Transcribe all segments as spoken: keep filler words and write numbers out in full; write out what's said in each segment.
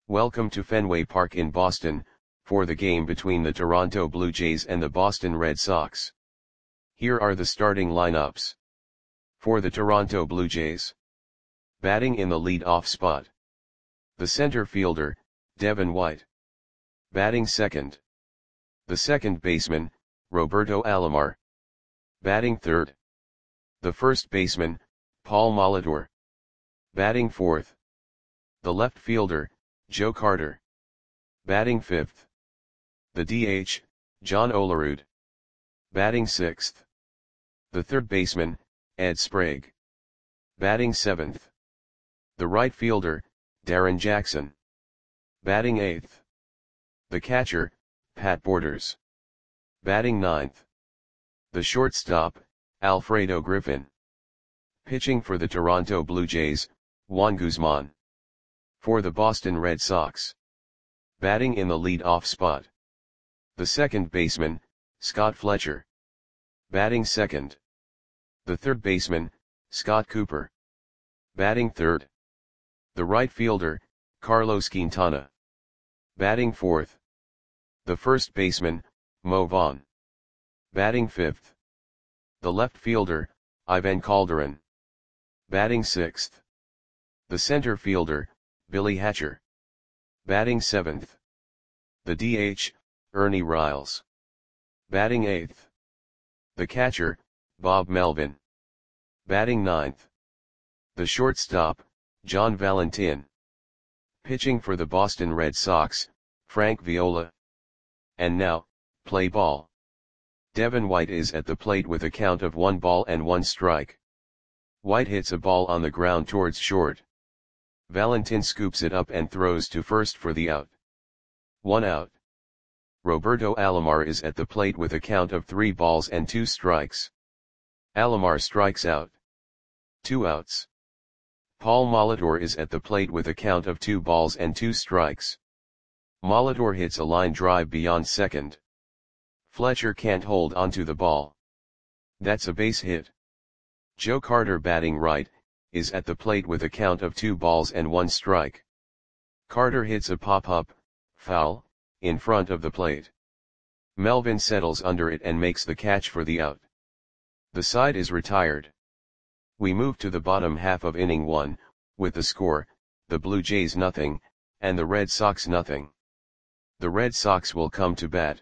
Welcome to Fenway Park in Boston, for the game between the Toronto Blue Jays and the Boston Red Sox. Here are the starting lineups. For the Toronto Blue Jays. Batting in the lead-off spot. The center fielder, Devin White. Batting second. The second baseman, Roberto Alomar. Batting third. The first baseman, Paul Molitor. Batting fourth. The left fielder, Joe Carter. Batting fifth. The D H, John Olerud. Batting sixth. The third baseman, Ed Sprague. Batting seventh. The right fielder, Darren Jackson. Batting eighth. The catcher, Pat Borders. Batting ninth. The shortstop, Alfredo Griffin. Pitching for the Toronto Blue Jays, Juan Guzman. For the Boston Red Sox. Batting in the lead-off spot. The second baseman, Scott Fletcher. Batting second. The third baseman, Scott Cooper. Batting third. The right fielder, Carlos Quintana. Batting fourth. The first baseman, Mo Vaughn. Batting fifth. The left fielder, Ivan Calderon. Batting sixth. The center fielder, Billy Hatcher. Batting seventh. The D H, Ernie Riles. Batting eighth. The catcher, Bob Melvin. Batting ninth. The shortstop, John Valentin. Pitching for the Boston Red Sox, Frank Viola. And now, play ball. Devin White is at the plate with a count of one ball and one strike. White hits a ball on the ground towards short. Valentin scoops it up and throws to first for the out. One out. Roberto Alomar is at the plate with a count of three balls and two strikes. Alomar strikes out. Two outs. Paul Molitor is at the plate with a count of two balls and two strikes. Molitor hits a line drive beyond second. Fletcher can't hold onto the ball. That's a base hit. Joe Carter, batting right, is at the plate with a count of two balls and one strike. Carter hits a pop-up, foul, in front of the plate. Melvin settles under it and makes the catch for the out. The side is retired. We move to the bottom half of inning one, with the score, the Blue Jays nothing, and the Red Sox nothing. The Red Sox will come to bat.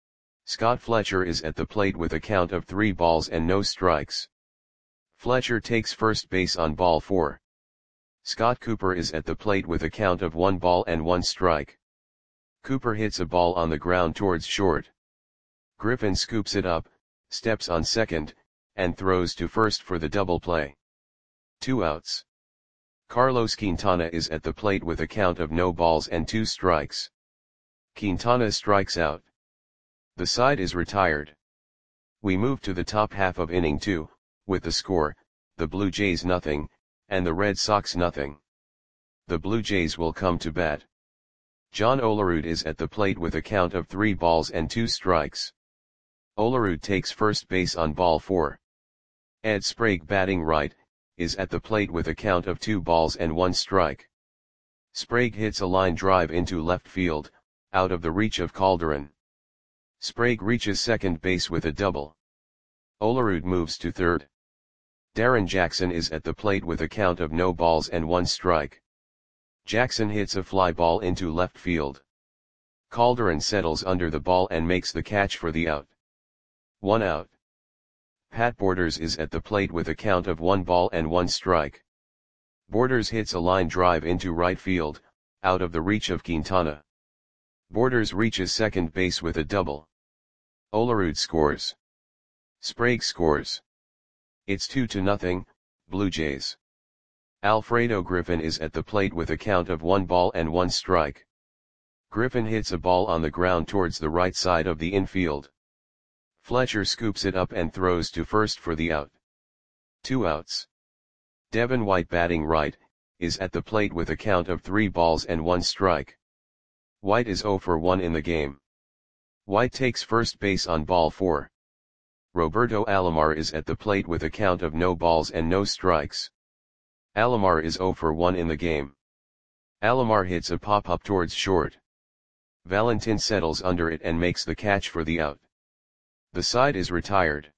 Scott Fletcher is at the plate with a count of three balls and no strikes. Fletcher takes first base on ball four. Scott Cooper is at the plate with a count of one ball and one strike. Cooper hits a ball on the ground towards short. Griffin scoops it up, steps on second, and throws to first for the double play. Two outs. Carlos Quintana is at the plate with a count of no balls and two strikes. Quintana strikes out. The side is retired. We move to the top half of inning two, with the score, the Blue Jays nothing, and the Red Sox nothing. The Blue Jays will come to bat. John Olerud is at the plate with a count of three balls and two strikes. Olerud takes first base on ball four. Ed Sprague, batting right, is at the plate with a count of two balls and one strike. Sprague hits a line drive into left field, out of the reach of Calderon. Sprague reaches second base with a double. Olerud moves to third. Darren Jackson is at the plate with a count of no balls and one strike. Jackson hits a fly ball into left field. Calderon settles under the ball and makes the catch for the out. One out. Pat Borders is at the plate with a count of one ball and one strike. Borders hits a line drive into right field, out of the reach of Quintana. Borders reaches second base with a double. Olerud scores. Sprague scores. It's two to nothing, Blue Jays. Alfredo Griffin is at the plate with a count of one ball and one strike. Griffin hits a ball on the ground towards the right side of the infield. Fletcher scoops it up and throws to first for the out. Two outs. Devin White, batting right, is at the plate with a count of three balls and one strike. White is zero for one in the game. White takes first base on ball four. Roberto Alomar is at the plate with a count of no balls and no strikes. Alomar is zero for one in the game. Alomar hits a pop-up towards short. Valentin settles under it and makes the catch for the out. The side is retired.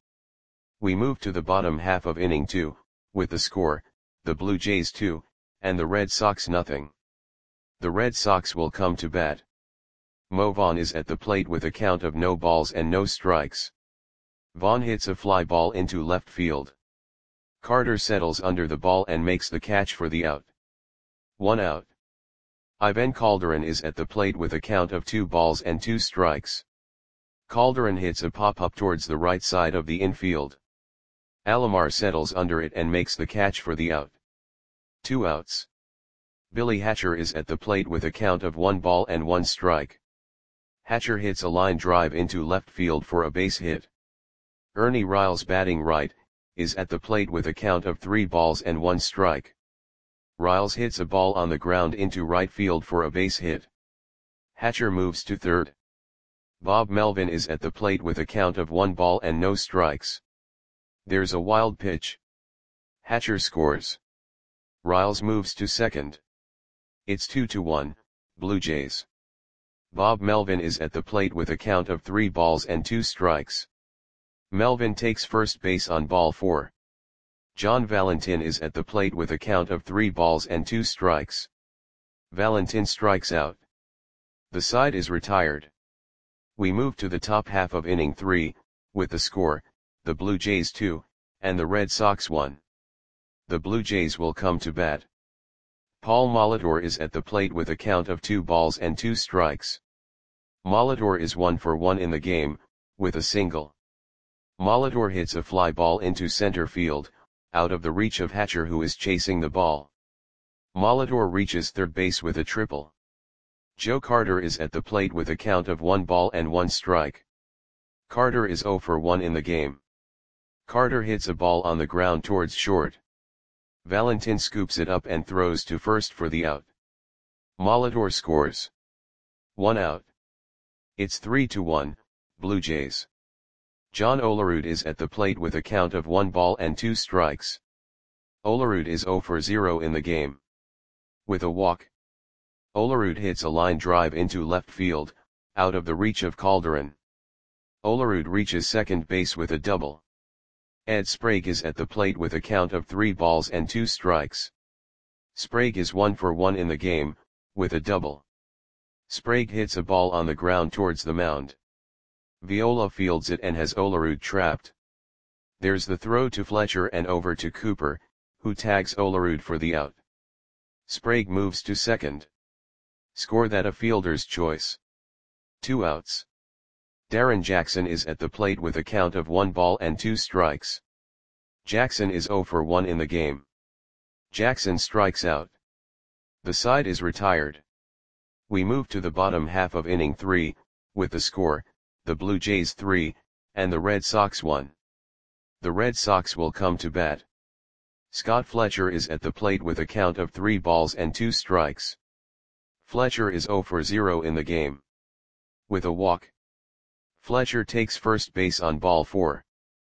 We move to the bottom half of inning two, with the score, the Blue Jays two, and the Red Sox nothing. The Red Sox will come to bat. Mo Vaughn is at the plate with a count of no balls and no strikes. Vaughn hits a fly ball into left field. Carter settles under the ball and makes the catch for the out. One out. Ivan Calderon is at the plate with a count of two balls and two strikes. Calderon hits a pop-up towards the right side of the infield. Alomar settles under it and makes the catch for the out. Two outs. Billy Hatcher is at the plate with a count of one ball and one strike. Hatcher hits a line drive into left field for a base hit. Ernie Riles, batting right, is at the plate with a count of three balls and one strike. Riles hits a ball on the ground into right field for a base hit. Hatcher moves to third. Bob Melvin is at the plate with a count of one ball and no strikes. There's a wild pitch. Hatcher scores. Riles moves to second. It's two to one, Blue Jays. Bob Melvin is at the plate with a count of three balls and two strikes. Melvin takes first base on ball four. John Valentin is at the plate with a count of three balls and two strikes. Valentin strikes out. The side is retired. We move to the top half of inning three, with the score, the Blue Jays two, and the Red Sox one. The Blue Jays will come to bat. Paul Molitor is at the plate with a count of two balls and two strikes. Molitor is one for one in the game, with a single. Molitor hits a fly ball into center field, out of the reach of Hatcher, who is chasing the ball. Molitor reaches third base with a triple. Joe Carter is at the plate with a count of one ball and one strike. Carter is zero for one in the game. Carter hits a ball on the ground towards short. Valentin scoops it up and throws to first for the out. Molitor scores. One out. It's three to one, Blue Jays. John Olerud is at the plate with a count of one ball and two strikes. Olerud is zero for zero in the game. With a walk. Olerud hits a line drive into left field, out of the reach of Calderon. Olerud reaches second base with a double. Ed Sprague is at the plate with a count of three balls and two strikes. Sprague is one for one in the game, with a double. Sprague hits a ball on the ground towards the mound. Viola fields it and has Olerud trapped. There's the throw to Fletcher and over to Cooper, who tags Olerud for the out. Sprague moves to second. Score that a fielder's choice. Two outs. Darren Jackson is at the plate with a count of one ball and two strikes. Jackson is zero for one in the game. Jackson strikes out. The side is retired. We move to the bottom half of inning three, with the score, the Blue Jays three, and the Red Sox one. The Red Sox will come to bat. Scott Fletcher is at the plate with a count of three balls and two strikes. Fletcher is zero for zero in the game. With a walk. Fletcher takes first base on ball four.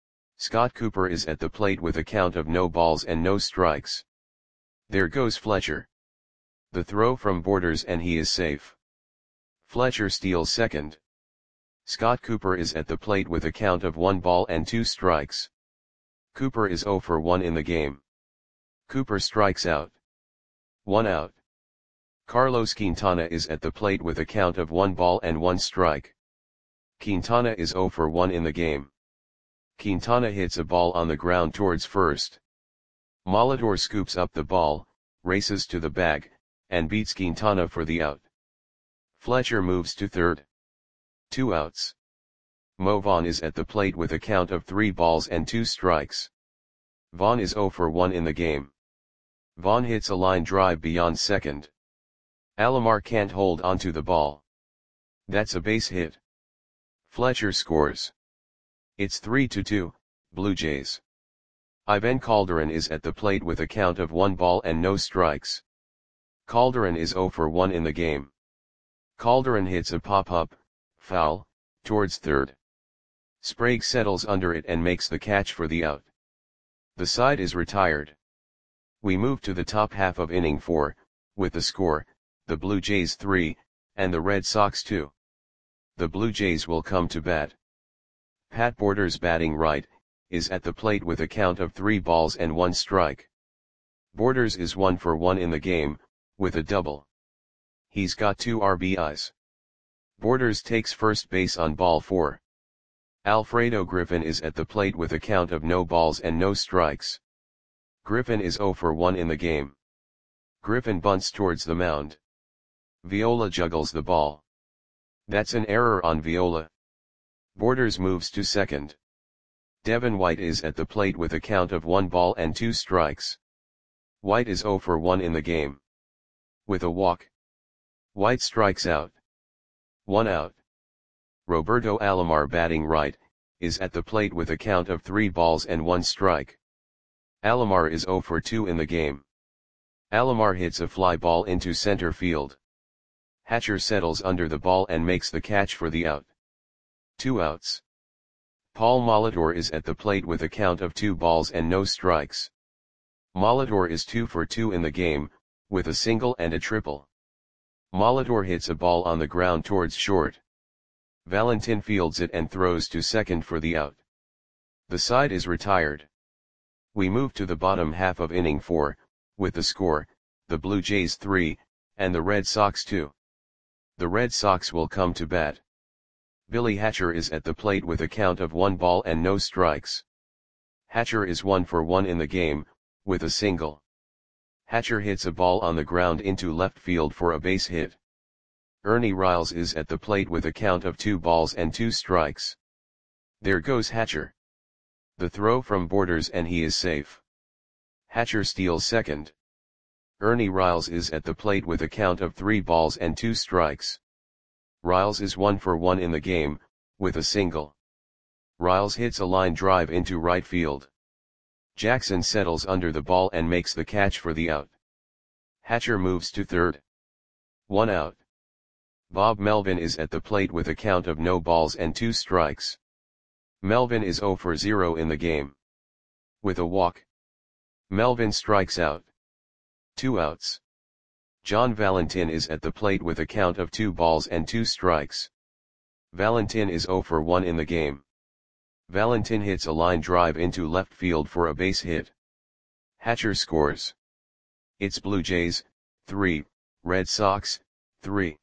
Scott Cooper is at the plate with a count of no balls and no strikes. There goes Fletcher. The throw from Borders and he is safe. Fletcher steals second. Scott Cooper is at the plate with a count of one ball and two strikes. Cooper is zero for one in the game. Cooper strikes out. One out. Carlos Quintana is at the plate with a count of one ball and one strike. Quintana is zero for one in the game. Quintana hits a ball on the ground towards first. Molitor scoops up the ball, races to the bag, and beats Quintana for the out. Fletcher moves to third. Two outs. Mo Vaughn is at the plate with a count of three balls and two strikes. Vaughn is zero for one in the game. Vaughn hits a line drive beyond second. Alomar can't hold onto the ball. That's a base hit. Fletcher scores. It's three to two, Blue Jays. Ivan Calderon is at the plate with a count of one ball and no strikes. Calderon is zero for one in the game. Calderon hits a pop-up, foul, towards third. Sprague settles under it and makes the catch for the out. The side is retired. We move to the top half of inning four, with the score, the Blue Jays three, and the Red Sox two. The Blue Jays will come to bat. Pat Borders batting right, is at the plate with a count of three balls and one strike. Borders is one for one in the game, with a double. He's got two R B Is. Borders takes first base on ball four. Alfredo Griffin is at the plate with a count of no balls and no strikes. Griffin is zero for one in the game. Griffin bunts towards the mound. Viola juggles the ball. That's an error on Viola. Borders moves to second. Devin White is at the plate with a count of one ball and two strikes. White is zero for one in the game. With a walk, White strikes out. One out. Roberto Alomar batting right, is at the plate with a count of three balls and one strike. Alomar is zero for two in the game. Alomar hits a fly ball into center field. Hatcher settles under the ball and makes the catch for the out. Two outs. Paul Molitor is at the plate with a count of two balls and no strikes. Molitor is two for two in the game, with a single and a triple. Molitor hits a ball on the ground towards short. Valentin fields it and throws to second for the out. The side is retired. We move to the bottom half of inning four, with the score, the Blue Jays three, and the Red Sox two. The Red Sox will come to bat. Billy Hatcher is at the plate with a count of one ball and no strikes. Hatcher is one for one in the game, with a single. Hatcher hits a ball on the ground into left field for a base hit. Ernie Riles is at the plate with a count of two balls and two strikes. There goes Hatcher. The throw from Borders and he is safe. Hatcher steals second. Ernie Riles is at the plate with a count of three balls and two strikes. Riles is one for one in the game, with a single. Riles hits a line drive into right field. Jackson settles under the ball and makes the catch for the out. Hatcher moves to third. One out. Bob Melvin is at the plate with a count of no balls and two strikes. Melvin is zero for zero in the game. With a walk, Melvin strikes out. Two outs. John Valentin is at the plate with a count of two balls and two strikes. Valentin is zero for one in the game. Valentin hits a line drive into left field for a base hit. Hatcher scores. It's Blue Jays, three, Red Sox, three.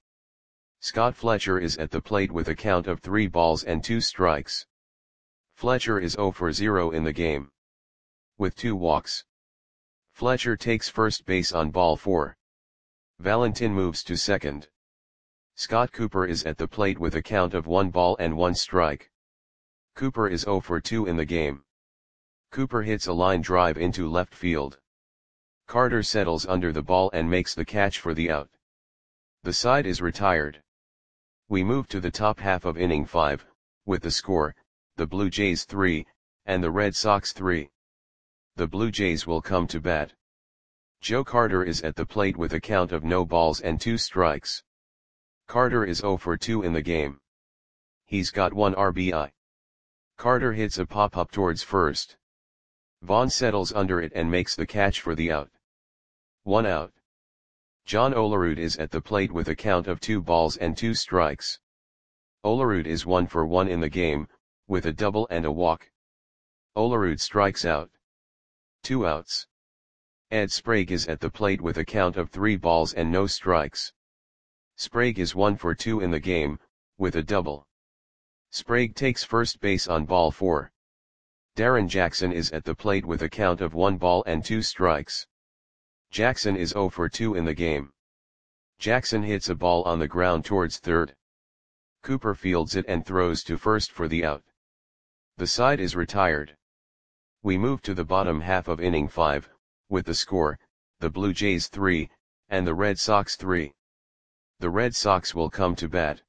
Scott Fletcher is at the plate with a count of three balls and two strikes. Fletcher is zero for zero in the game. With two walks, Fletcher takes first base on ball four. Valentin moves to second. Scott Cooper is at the plate with a count of one ball and one strike. Cooper is zero for two in the game. Cooper hits a line drive into left field. Carter settles under the ball and makes the catch for the out. The side is retired. We move to the top half of inning five, with the score, the Blue Jays three, and the Red Sox three. The Blue Jays will come to bat. Joe Carter is at the plate with a count of no balls and two strikes. Carter is zero for two in the game. He's got one R B I. Carter hits a pop-up towards first. Vaughn settles under it and makes the catch for the out. One out. John Olerud is at the plate with a count of two balls and two strikes. Olerud is one for one in the game, with a double and a walk. Olerud strikes out. Two outs. Ed Sprague is at the plate with a count of three balls and no strikes. Sprague is one for two in the game, with a double. Sprague takes first base on ball four. Darren Jackson is at the plate with a count of one ball and two strikes. Jackson is zero for two in the game. Jackson hits a ball on the ground towards third. Cooper fields it and throws to first for the out. The side is retired. We move to the bottom half of inning five, with the score, the Blue Jays three, and the Red Sox three. The Red Sox will come to bat.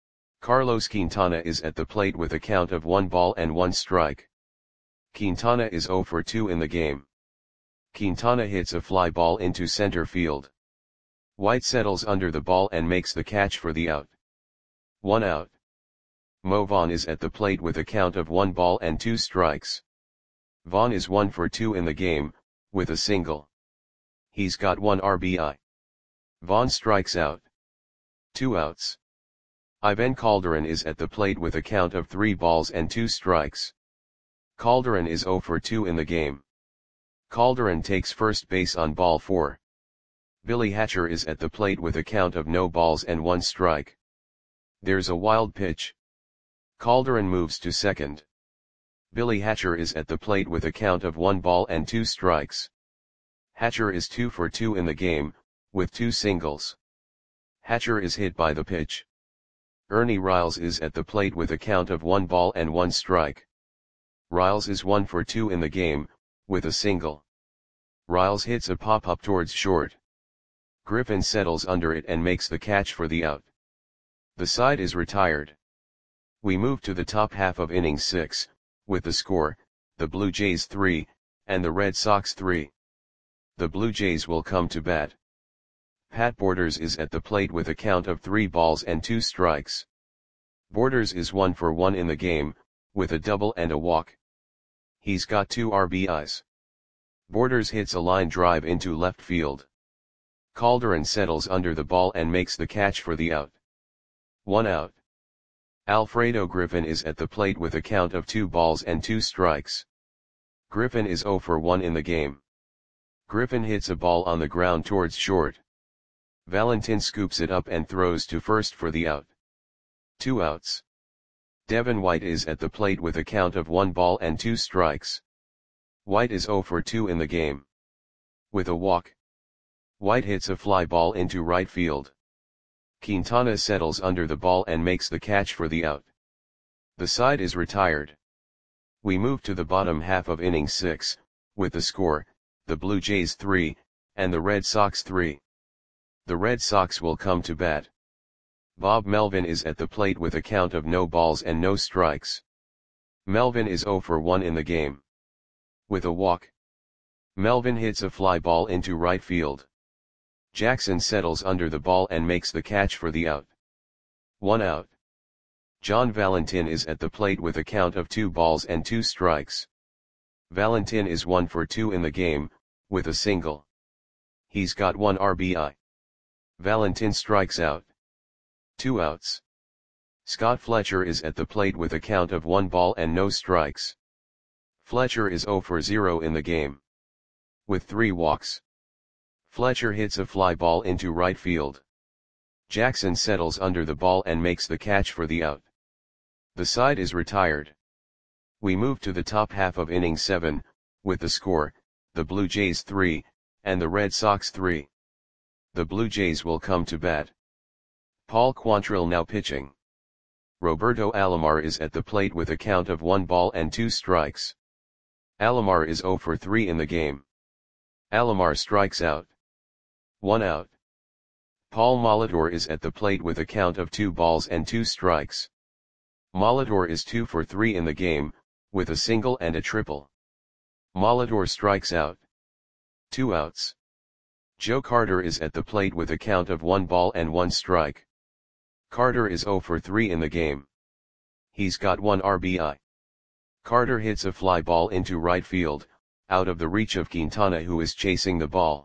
Carlos Quintana is at the plate with a count of one ball and one strike. Quintana is zero for two in the game. Quintana hits a fly ball into center field. White settles under the ball and makes the catch for the out. One out. Mo Vaughn is at the plate with a count of one ball and two strikes. Vaughn is one for two in the game, with a single. He's got one R B I. Vaughn strikes out. Two outs. Ivan Calderon is at the plate with a count of three balls and two strikes. Calderon is zero for two in the game. Calderon takes first base on ball four. Billy Hatcher is at the plate with a count of no balls and one strike. There's a wild pitch. Calderon moves to second. Billy Hatcher is at the plate with a count of one ball and two strikes. Hatcher is two for two in the game, with two singles. Hatcher is hit by the pitch. Ernie Riles is at the plate with a count of one ball and one strike. Riles is one for two in the game, with a single. Riles hits a pop-up towards short. Griffin settles under it and makes the catch for the out. The side is retired. We move to the top half of inning six, with the score, the Blue Jays three, and the Red Sox three. The Blue Jays will come to bat. Pat Borders is at the plate with a count of three balls and two strikes. Borders is one for one in the game, with a double and a walk. He's got two R B Is. Borders hits a line drive into left field. Calderon settles under the ball and makes the catch for the out. One out. Alfredo Griffin is at the plate with a count of two balls and two strikes. Griffin is zero for one in the game. Griffin hits a ball on the ground towards short. Valentin scoops it up and throws to first for the out. Two outs. Devin White is at the plate with a count of one ball and two strikes. White is zero for two in the game. With a walk. White hits a fly ball into right field. Quintana settles under the ball and makes the catch for the out. The side is retired. We move to the bottom half of inning six, with the score, the Blue Jays three, and the Red Sox three. The Red Sox will come to bat. Bob Melvin is at the plate with a count of no balls and no strikes. Melvin is zero for one in the game. With a walk. Melvin hits a fly ball into right field. Jackson settles under the ball and makes the catch for the out. One out. John Valentin is at the plate with a count of two balls and two strikes. Valentin is one for two in the game, with a single. He's got one R B I. Valentin strikes out. Two outs. Scott Fletcher is at the plate with a count of one ball and no strikes. Fletcher is zero for zero in the game. With three walks. Fletcher hits a fly ball into right field. Jackson settles under the ball and makes the catch for the out. The side is retired. We move to the top half of inning seven, with the score, the Blue Jays three, and the Red Sox three. The Blue Jays will come to bat. Paul Quantrill now pitching. Roberto Alomar is at the plate with a count of one ball and two strikes. Alomar is zero for three in the game. Alomar strikes out. One out. Paul Molitor is at the plate with a count of two balls and two strikes. Molitor is two for three in the game, with a single and a triple. Molitor strikes out. Two outs. Joe Carter is at the plate with a count of one ball and one strike. Carter is zero for three in the game. He's got one R B I. Carter hits a fly ball into right field, out of the reach of Quintana, who is chasing the ball.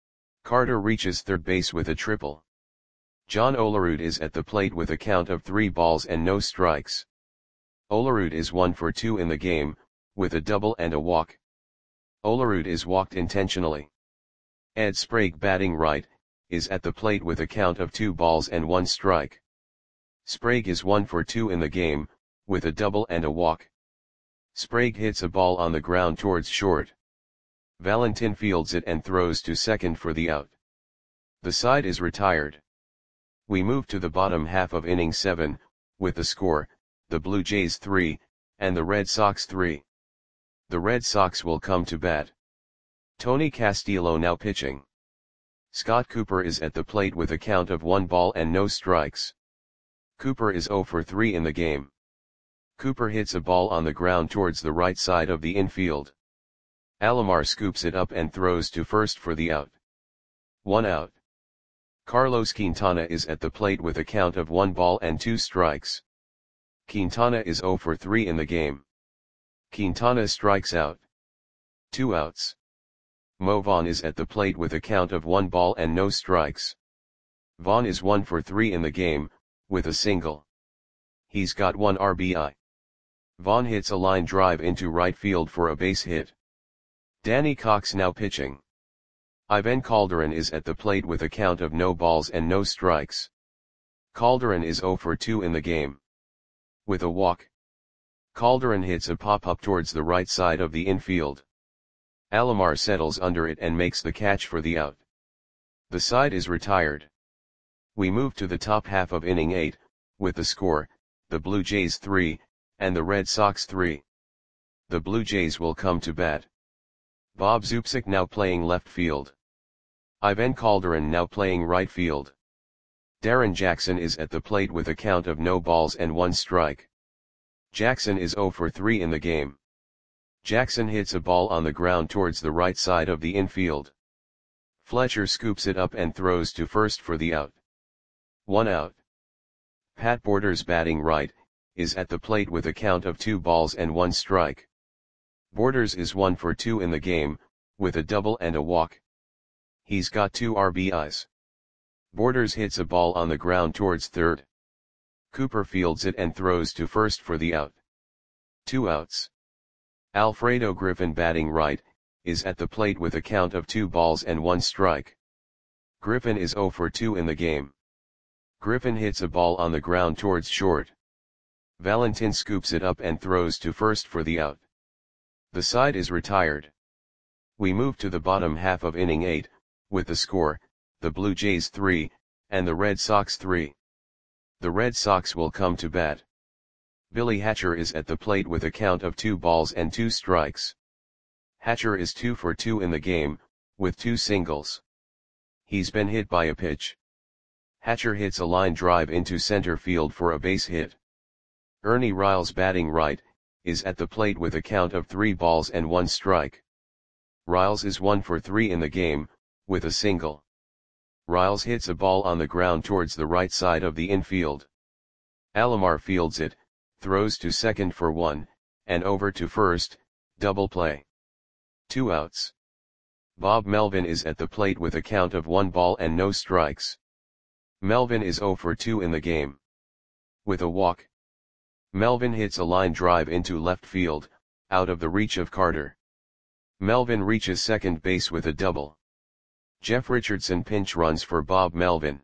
Carter reaches third base with a triple. John Olerud is at the plate with a count of three balls and no strikes. Olerud is one for two in the game, with a double and a walk. Olerud is walked intentionally. Ed Sprague, batting right, is at the plate with a count of two balls and one strike. Sprague is one for two in the game, with a double and a walk. Sprague hits a ball on the ground towards short. Valentin fields it and throws to second for the out. The side is retired. We move to the bottom half of inning seven, with the score, the Blue Jays three, and the Red Sox three. The Red Sox will come to bat. Tony Castillo now pitching. Scott Cooper is at the plate with a count of one ball and no strikes. Cooper is zero for three in the game. Cooper hits a ball on the ground towards the right side of the infield. Alomar scoops it up and throws to first for the out. One out. Carlos Quintana is at the plate with a count of one ball and two strikes. Quintana is zero for three in the game. Quintana strikes out. Two outs. Mo Vaughn is at the plate with a count of one ball and no strikes. Vaughn is one for three in the game, with a single. He's got one R B I. Vaughn hits a line drive into right field for a base hit. Danny Cox now pitching. Ivan Calderon is at the plate with a count of no balls and no strikes. Calderon is zero for two in the game. With a walk. Calderon hits a pop-up towards the right side of the infield. Alomar settles under it and makes the catch for the out. The side is retired. We move to the top half of inning eight, with the score, the Blue Jays three, and the Red Sox three. The Blue Jays will come to bat. Bob Zupsik now playing left field. Ivan Calderon now playing right field. Darren Jackson is at the plate with a count of no balls and one strike. Jackson is zero for three in the game. Jackson hits a ball on the ground towards the right side of the infield. Fletcher scoops it up and throws to first for the out. One out. Pat Borders, batting right, is at the plate with a count of two balls and one strike. Borders is one for two in the game, with a double and a walk. He's got two R B Is. Borders hits a ball on the ground towards third. Cooper fields it and throws to first for the out. Two outs. Alfredo Griffin, batting right, is at the plate with a count of two balls and one strike. Griffin is zero for two in the game. Griffin hits a ball on the ground towards short. Valentin scoops it up and throws to first for the out. The side is retired. We move to the bottom half of inning eight, with the score, the Blue Jays three, and the Red Sox three. The Red Sox will come to bat. Billy Hatcher is at the plate with a count of two balls and two strikes. Hatcher is two for two in the game, with two singles. He's been hit by a pitch. Hatcher hits a line drive into center field for a base hit. Ernie Riles, batting right, is at the plate with a count of three balls and one strike. Riles is one for three in the game, with a single. Riles hits a ball on the ground towards the right side of the infield. Alomar fields it, throws to second for one, and over to first, double play. Two outs. Bob Melvin is at the plate with a count of one ball and no strikes. Melvin is zero for two in the game. With a walk. Melvin hits a line drive into left field, out of the reach of Carter. Melvin reaches second base with a double. Jeff Richardson pinch runs for Bob Melvin.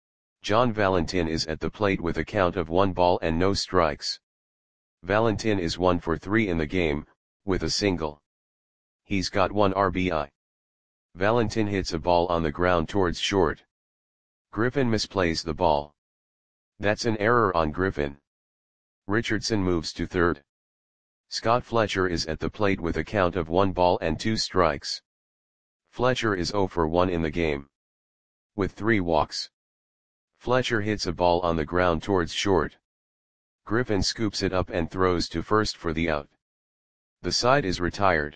John Valentin is at the plate with a count of one ball and no strikes. Valentin is one for three in the game, with a single. He's got one R B I. Valentin hits a ball on the ground towards short. Griffin misplays the ball. That's an error on Griffin. Richardson moves to third. Scott Fletcher is at the plate with a count of one ball and two strikes. Fletcher is zero for one in the game. With three walks. Fletcher hits a ball on the ground towards short. Griffin scoops it up and throws to first for the out. The side is retired.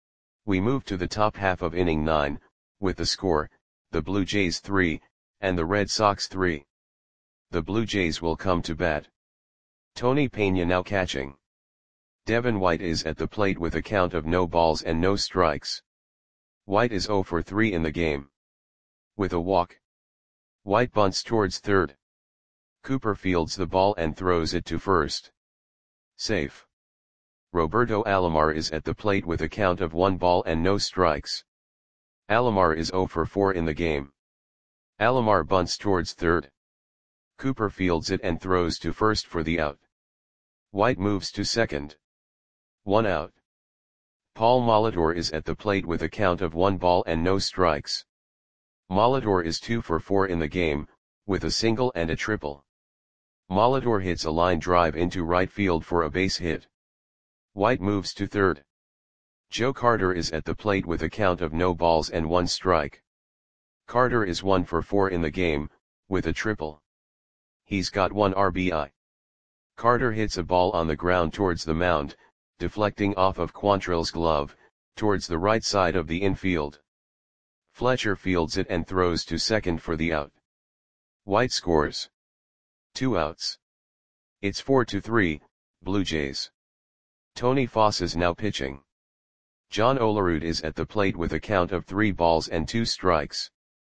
We move to the top half of inning nine, with the score, the Blue Jays three, and the Red Sox three. The Blue Jays will come to bat. Tony Pena now catching. Devin White is at the plate with a count of no balls and no strikes. White is zero for three in the game. With a walk. White bunts towards third. Cooper fields the ball and throws it to first. Safe. Roberto Alomar is at the plate with a count of one ball and no strikes. Alomar is zero for four in the game. Alomar bunts towards third. Cooper fields it and throws to first for the out. White moves to second. One out. Paul Molitor is at the plate with a count of one ball and no strikes. Molitor is two for four in the game, with a single and a triple. Molitor hits a line drive into right field for a base hit. White moves to third. Joe Carter is at the plate with a count of no balls and one strike. Carter is one for four in the game, with a triple. He's got one R B I. Carter hits a ball on the ground towards the mound, deflecting off of Quantrill's glove, towards the right side of the infield. Fletcher fields it and throws to second for the out. White scores. Two outs. It's four to three, Blue Jays. Tony Foss is now pitching. John Olerud is at the plate with a count of three balls and two strikes.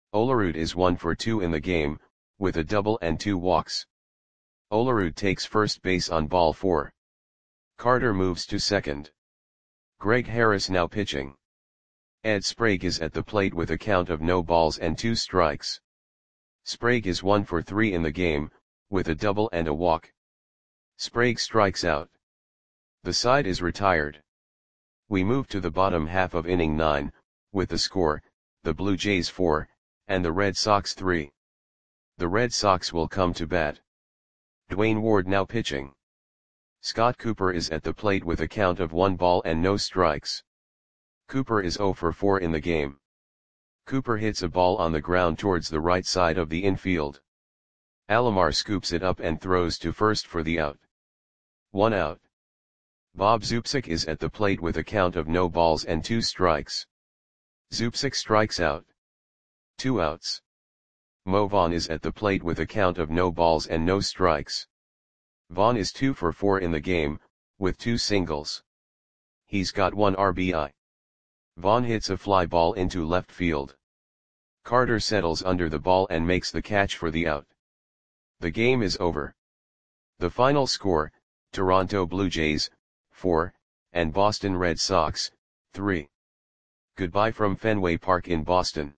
Olerud is one for two in the game, with a double and two walks. Olerud takes first base on ball four. Carter moves to second. Greg Harris now pitching. Ed Sprague is at the plate with a count of no balls and two strikes. Sprague is one for three in the game, with a double and a walk. Sprague strikes out. The side is retired. We move to the bottom half of inning nine, with the score, the Blue Jays four, and the Red Sox three. The Red Sox will come to bat. Dwayne Ward now pitching. Scott Cooper is at the plate with a count of one ball and no strikes. Cooper is zero for four in the game. Cooper hits a ball on the ground towards the right side of the infield. Alomar scoops it up and throws to first for the out. One out. Bob Zupsik is at the plate with a count of no balls and two strikes. Zupsik strikes out. Two outs. Mo Vaughn is at the plate with a count of no balls and no strikes. Vaughn is two for four in the game, with two singles. He's got one R B I. Vaughn hits a fly ball into left field. Carter settles under the ball and makes the catch for the out. The game is over. The final score, Toronto Blue Jays, four, and Boston Red Sox, three. Goodbye from Fenway Park in Boston.